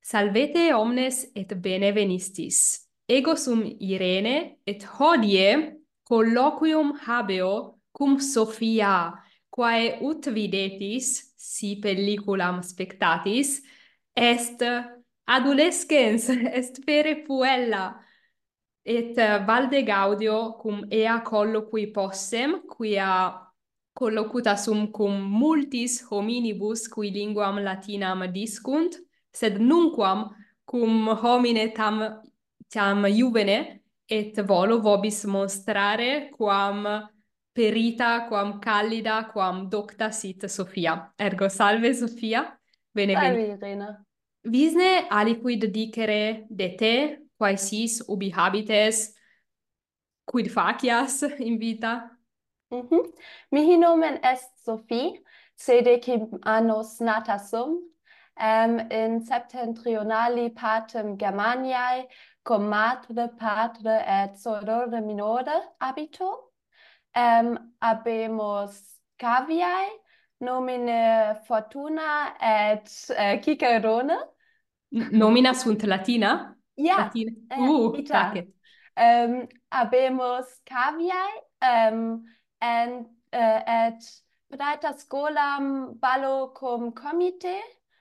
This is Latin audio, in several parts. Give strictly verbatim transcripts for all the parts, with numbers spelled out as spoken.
Salvete omnes et bene venistis. Ego sum Irene et hodie colloquium habeo cum Sophia, quae ut videtis, si pelliculam spectatis, est adolescens, est fere puella, et uh, valde gaudio cum ea colloqui possem, quia collocuta sum cum multis hominibus qui linguam latinam discunt, sed nunquam cum homine tam, tam juvene, et volo vobis monstrare quam perita, quam callida, quam docta sit Sophia. Ergo salve Sophia, bene veni. Salve, Irene. Visne aliquid dicere de te, quae sis ubi habites, quid facias in vita? Mhm. Mihi nomen est Sophie, sede quim annos nata sum, um, in septentrionali partem Germaniae, cum matre, patre et sorore minore habito. Um, habemus caviae, nomine Fortuna et uh, Cicerone. N- nomina sunt Latina? Ja, Latina. äh, Uh, ita. tacet. Um, habemus caviae, um, and, uh, et praeta scholam ballo cum comite,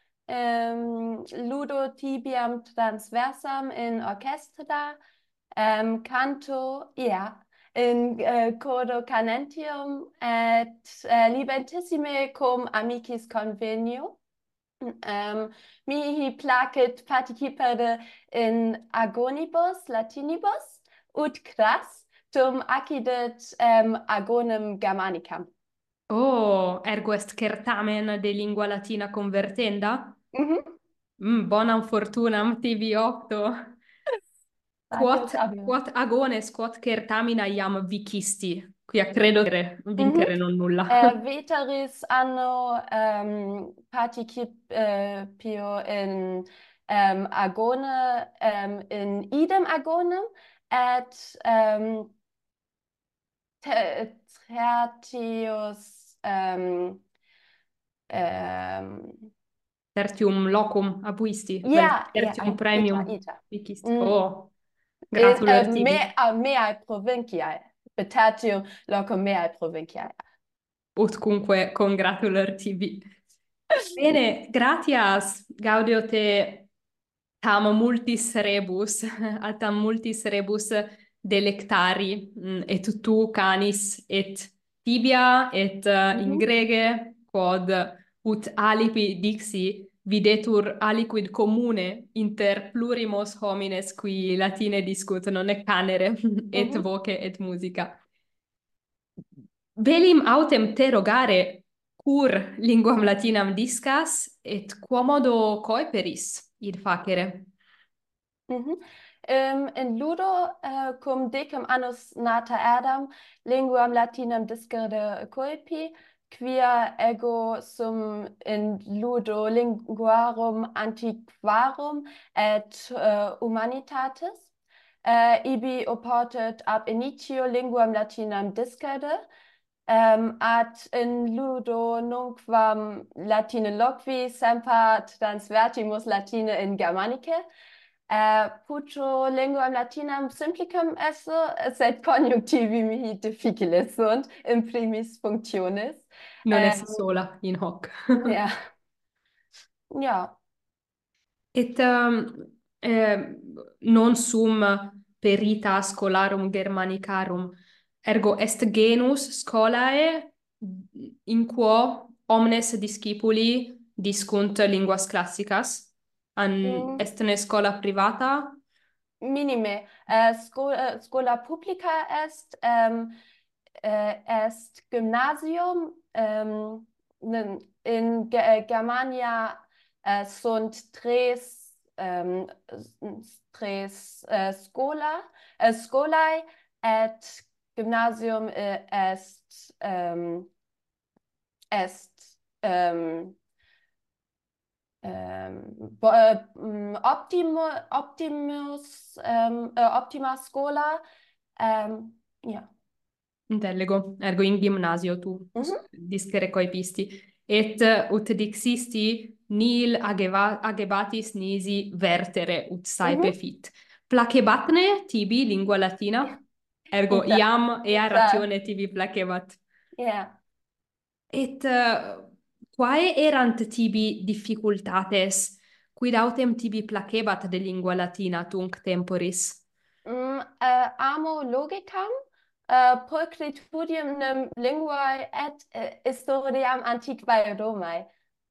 um, ludo tibiam transversam in orchestra, um, canto, ja, in uh, codo canentium, et uh, libentissime cum amicis convenio. Um, mihi placet participare in agonibus latinibus, ut cras, tum accidet um, agonem Germanicam. Oh, ergo est certamen de lingua latina convertenda? Mhm. Mm, bonam fortunam tibi octo. Adios, Quot, adios. quot agones, quot certamina iam vicisti, quia credo vincere, Mhm. vincere non nulla. Uh, veteris anno um, participio in um, agone, um, in idem agonem, et um, te- tertius um, um, Tertium locum abuisti, vel ja, ja, tertium ita, premium ita. vicisti. Mm. Oh, In gratuler uh, me, tibi. uh, meae provinciae, betatio locum meae provinciae. Utcunque congratulor tibi. Bene, gratias, gaudio te tam multis rebus, a tam multis rebus delectari, mm, et tu canis et tibia et uh, in Mhm. grege quod ut aliqui dixi videtur aliquid commune inter plurimos homines qui latine discut non e canere et Mhm. voce et musica. Velim autem te rogare cur linguam latinam discas et quomodo coeperis id facere. Mhm. Um, in ludo uh, cum decem annus nata Adam linguam latinam discere culpi, quia ego sum in ludo linguarum antiquarum et uh, humanitatis, uh, ibi oportet ab initio linguam latinam discere, um, ad in ludo nunquam latine loqui semper transvertimus latine in Germanice, uh, puto linguam latinam simplicum esse, sed conjunctivi mihi difficiles sunt in primis functionis. Non esse Um, sola in hoc. ja, ja. Et um, eh, non sum perita scholarum Germanicarum, ergo est genus scholae in quo omnes discipuli discunt linguas classicas? An Mm. est ne schola privata? Minime. Äh, Scola, Scola Publica est, ähm, äh, est Gymnasium. Ähm, nen- in Ge äh, Germania äh, sunt tres, ähm, s- tres äh, Scola, äh, Scolae et Gymnasium äh, est, ähm, est ähm, ähm, bo- äh, m, Optimo, Optimus, ähm, äh, Optima Schola. Ähm, ja. Intellego, ergo in gymnasio tu Mhm. discere coepisti. Et uh, ut dixisti nil ageva- agebatis nisi vertere ut saepe Mhm. fit. Placebatne tibi lingua latina? Ergo Ita, iam ea ita, ratione tibi placebat. ja. Et uh, quae erant tibi difficultates quid autem tibi placebat de lingua latina tunc temporis? Mm, äh, amo logicam, äh, pulchritudium linguae et äh, historiam antiquae Romae.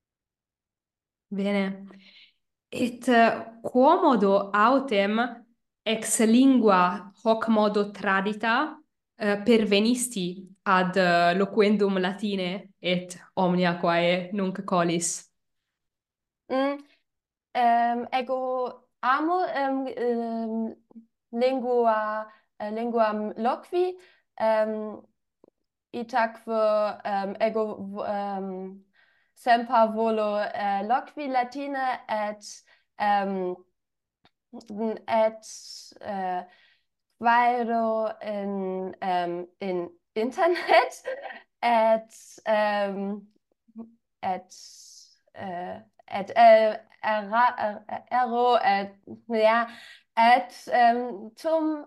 Bene. Et uh, quomodo autem ex lingua hoc modo tradita uh, pervenisti ad uh, loquendum latine et omnia quae nunc colis? Mm, ähm, ego amo ähm, ähm, lingua äh, linguam loqui ähm, itaque ähm, ego ähm, semper volo äh, loqui latine et ähm, et äh, quaero in ähm, in internet et ähm, et äh, et äh, era, er, ero et ja et ähm, tum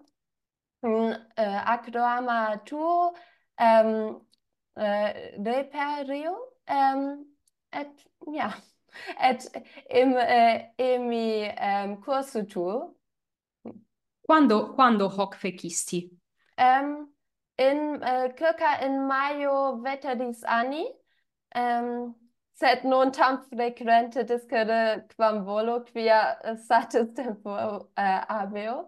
äh, acroama tuo ähm, äh, reperio ähm, et ja et im äh, emi ähm, cursu tuo. Quando, quando hoc fecisti? Ähm, in äh, circa in maio veteris anni, ähm, sed non tam frequente discere quam volo quia äh, satis tempo äh, habeo.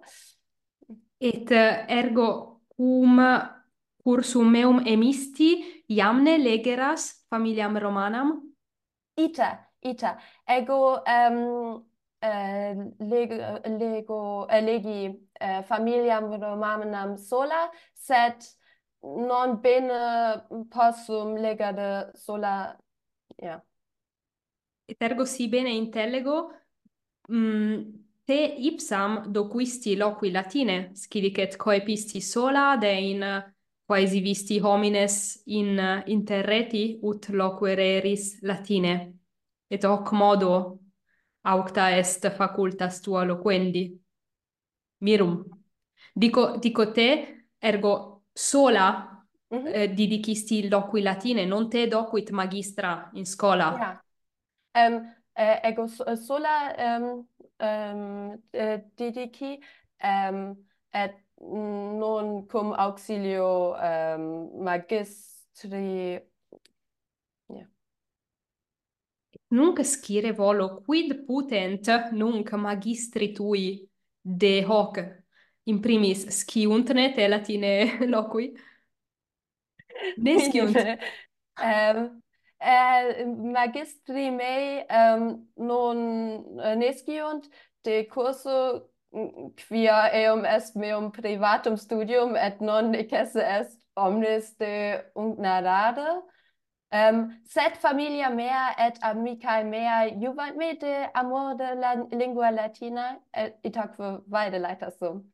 Et uh, ergo cum cursum meum emisti iamne legeras familiam Romanam? Ita, ita, ego ähm, äh, lego, lego, äh, legi äh, familiam Romanam sola, sed non bene possum legere sola, ja. Et ergo si bene intellego, mm, te ipsam doquisti loqui latine, scilicet coepisti sola de in quaesi visti homines in interreti ut loquereris latine, et hoc modo aucta est facultas tua loquendi. Mirum. Dico, dico te, ergo sola Mhm. eh, didicisti loqui latine, non te docuit magistra in scola. Ja. Ähm, äh, ego so- äh, sola ähm, ähm, äh, didici ähm, et non cum auxilio ähm, magistri. Ja. Nunc scire volo quid putent nunc magistri tui de hoc in primis sciuntne te latine loqui? Nesciunt. Ähm, äh, magistri mei ähm, non äh, nesciunt de curso mm, quia eum est meum privatum studium et non necesse est omnis de narrare. Ähm, sed familia mea et amicae mea juvant me de amor de la lingua latina et itaque vaede laetas sum.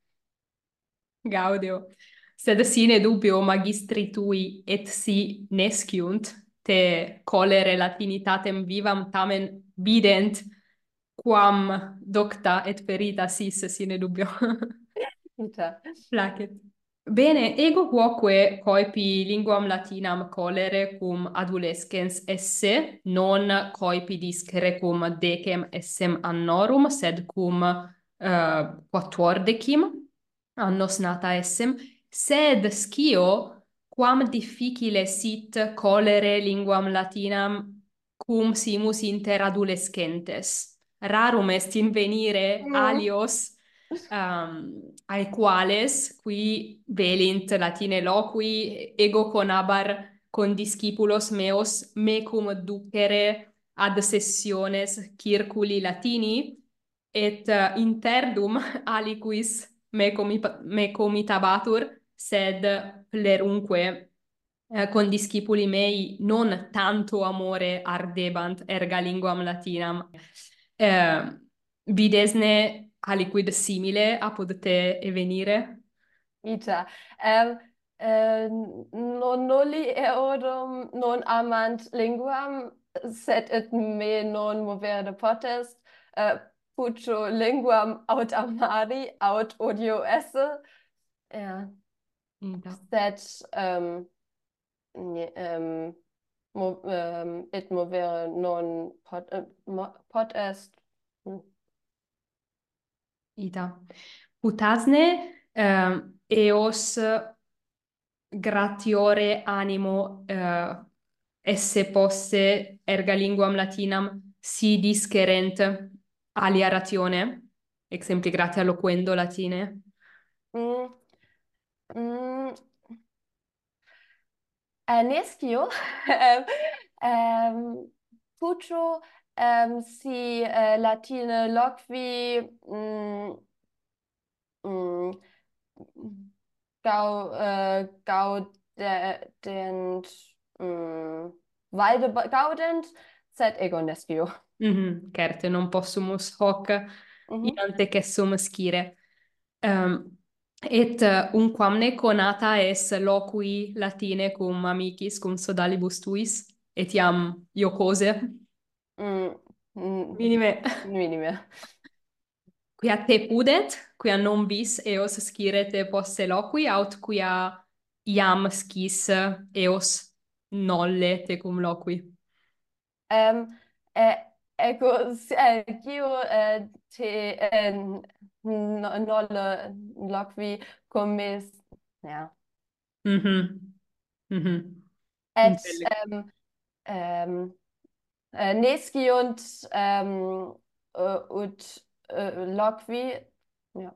Gaudio. Sed sine dubio magistri tui et si nesciunt, te colere latinitatem vivam tamen vident, quam docta et perita sis sine dubio. Ita. Placet. Bene, ego quoque coepi linguam latinam colere cum adolescens esse, non coepi discere cum decem essem annorum, sed cum uh, quattuordecim annos nata essem, sed scio quam difficile sit colere linguam latinam cum simus inter adolescentes. Rarum est invenire Mm. alios um, ai quales qui velint latine loqui ego conabar condiscipulos meos mecum ducere ad sessiones circuli latini et uh, interdum aliquis me, comi- me comitabatur sed plerunque eh, condiscipuli mei non tanto amore ardebant erga linguam latinam. Eh, videsne aliquid simile apud te evenire? Ita. Ähm, äh, non nulli eorum non amant linguam sed et me non movere potest, uh, puto linguam aut amari, aut odio esse. Ja, Ida. sed um, nie- um, mo, um, et movere non pot, uh, mo- potest. Hm. Ida. Putasne ehm, eos gratiore animo eh, esse posse erga linguam latinam si discerent alia ratione, exempli gratia loquendo latine. Mm, mm, äh, Nescio, ähm, ähm, Puccio, ähm, si äh, Latine loqui mm, mm, gau, äh, gaudent, mm, valde gaudent, sed ego nescio. Mhm, certe, non possumus hoc Mhm. iante cessum scire. Um, et uh, unquamne conata es loqui latine cum amicis, cum sodalibus tuis, et iam iocose, Mm, mm, minime, minime. quia te pudet, quia non vis eos scirete posse loqui, aut quia iam scis eos nolle te cum loqui. Ähm, äh, ego, äh, geo, äh, te, äh, no- nolle, loqui, commis, ja. Mhm, mhm. Et, Intelle. ähm, ähm, äh, nesciunt, ähm, äh, ut, äh, loqui, ja.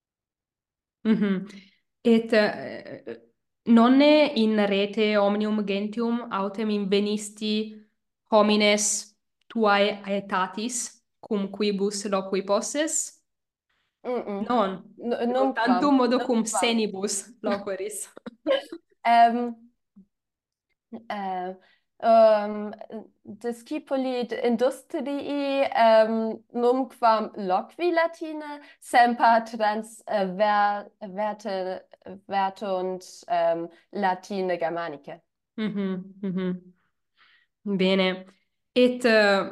Mhm. Et eh, nonne in rete omnium gentium autem invenisti homines tuae aetatis, cum quibus loqui posses? Mm-mm. Non, N- ego Nunquam, tantum modo cum nunquam. senibus loqueris. Ähm, äh, ähm, discipulit industrii ähm, numquam loqui latine semper trans äh, ver, verte, vertunt ähm, latine germanice. Mhm, mhm. Bene. Et eh,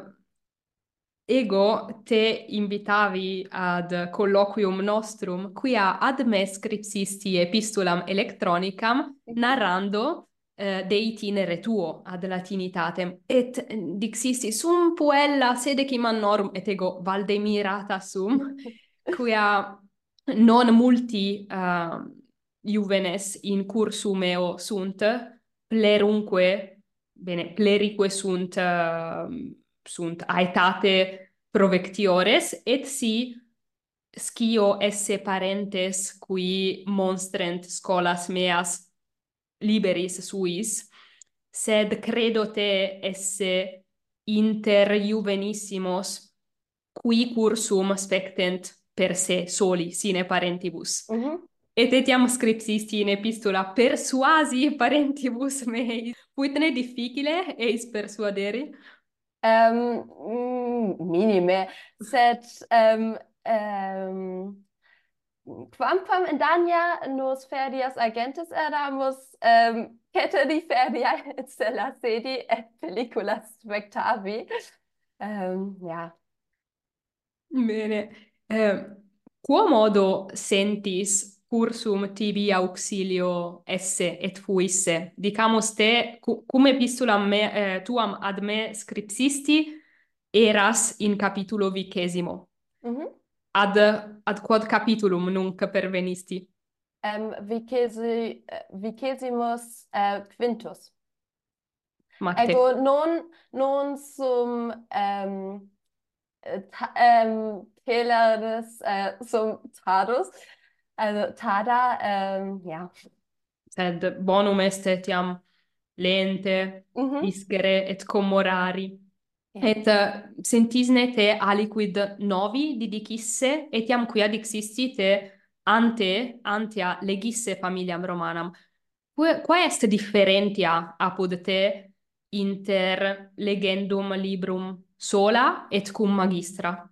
ego te invitavi ad colloquium nostrum, quia ad me scripsisti epistulam electronicam, Mhm. narrando eh, de itinere tuo ad latinitatem, et eh, dixisti sum puella sedecim annorum, et ego Valdemirata sum, quia non multi uh, juvenes in cursum eo sunt, plerunque, bene, plerique sunt, uh, sunt aetate provectiores, et si scio esse parentes qui monstrent scholas meas liberis suis, sed credo te esse inter juvenissimos qui cursum spectent per se soli sine parentibus. Mhm. Et etiam scripsisti in epistula persuasi parentibus mei. Fuit ne difficile eis persuaderi? Ähm, mm, minime, sed ähm, ähm, quamquam in Dania nos ferias agentes eramus, ähm, ceteri feriae et stella sedi et pelliculas spectavi. Ähm, ja. Bene. Eh, quo modo sentis cursum tibi auxilio esse et fuisse? Dicamus te, cu- cum epistulam me, eh, tuam ad me scripsisti, eras in capitulo vicesimo. Mhm. Ad, ad quod capitulum nunc pervenisti? Ähm, vicesi, äh, vicesimus äh, quintus. Matte. Ego non, non sum ähm, äh, ta ähm, Teleris äh, sum tardus, also tada, ähm, ja. Sed bonum est etiam lente, Mhm. discere et commorari. Ja. Et uh, sentisne te aliquid novi didicisse, etiam quia dixisti te ante, antea legisse familiam Romanam. Quae, quae est differentia apud te inter legendum librum sola et cum magistra?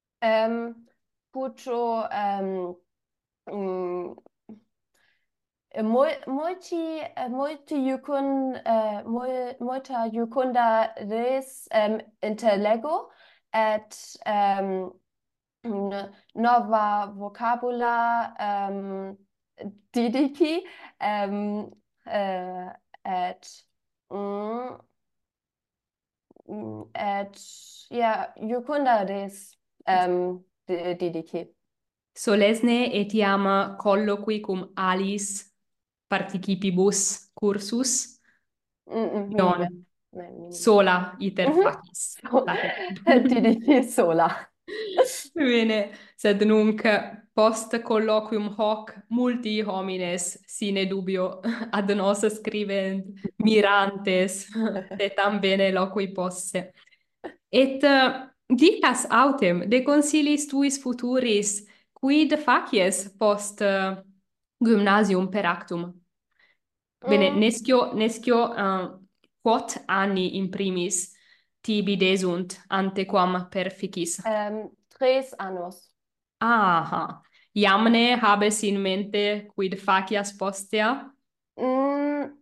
Ähm, Pucho, ähm, mm, mul multi eh, multi jucun eh, mul multa jucunda res em, intellego et em, n- nova vocabula em, didici em, eh, et mm, mm, et ja jucunda res em, di- didici. Solesne etiam colloqui cum alis participibus cursus, Mm, mm, minime. non Nein, minime. sola iter Mhm. facis. So, Latet. didici sola. Bene, sed nunc post colloquium hoc multi homines sine dubio ad nos scrivent mirantes de tam bene loqui posse. Et uh, dicas autem de consilis tuis futuris quid facies post uh, gymnasium per actum? Bene, Mm, nescio, nescio uh, quot anni in primis tibi desunt antequam perficis? ähm, tres annos. Aha. Iamne habes in mente quid facias postea? Mm,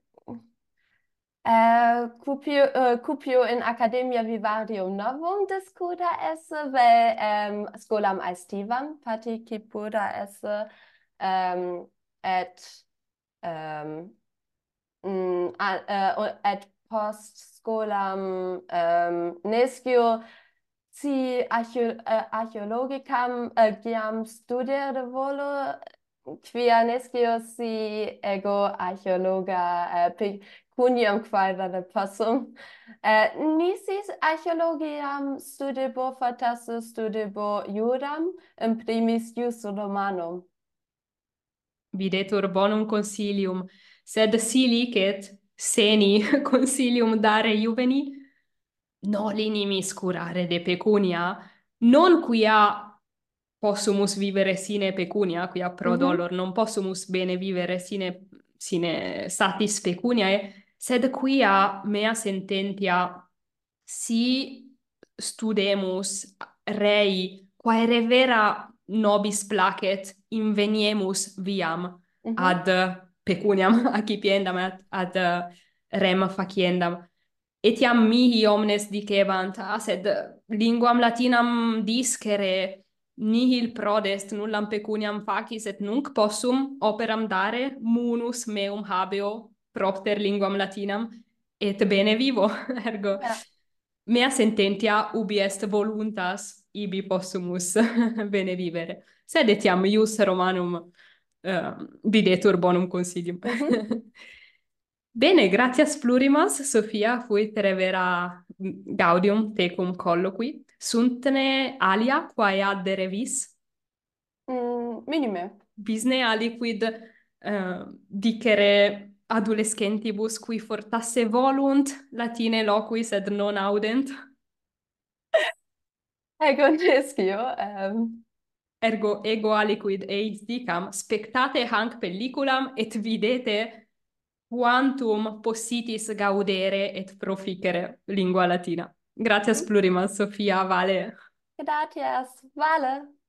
äh, cupio, äh, cupio in Academia Vivarium Novum discuta esse, vel ähm, scolam aestivam participuda esse, ähm, et ähm, mm, a- äh, et post scolam ähm, nescio si archeo äh, archeologicam äh, giam studere volo, quia nescio si ego archeologa äh, pecuniam quaere possum. Äh, nisis archeologiam studibo fortasse studibo iudam, in primis ius Romanum. Videtur bonum consilium, sed si licet seni consilium dare juveni, noli nimis curare de pecunia, non quia possumus vivere sine pecunia, quia pro Mhm. dolor non possumus bene vivere sine, sine satis pecuniae, sed quia mea sententia si studemus rei, quae vera nobis placet, inveniemus viam Mhm. ad pecuniam accipiendam, ad, ad rem faciendam. Etiam mihi omnes dicebant, ah, sed linguam latinam discere nihil prodest nullam pecuniam facis, et nunc possum operam dare munus meum habeo propter linguam latinam, et bene vivo, ergo Ja. mea sententia ubi est voluntas, ibi possumus bene vivere. Sed etiam ius Romanum uh, videtur bonum consilium. Mhm. Bene, gratias plurimas, Sophia, fuit revera gaudium tecum colloqui. Suntne alia quae addere vis? Mm, minime. Bisne aliquid uh, dicere adolescentibus qui fortasse volunt latine loqui sed non audent? Ego nescio. Ähm, Ergo ego aliquid eis dicam, spectate hanc pelliculam et videte quantum possitis gaudere et proficere lingua latina. Gratias mhm. plurimas, Sophia, vale. Gratias, vale.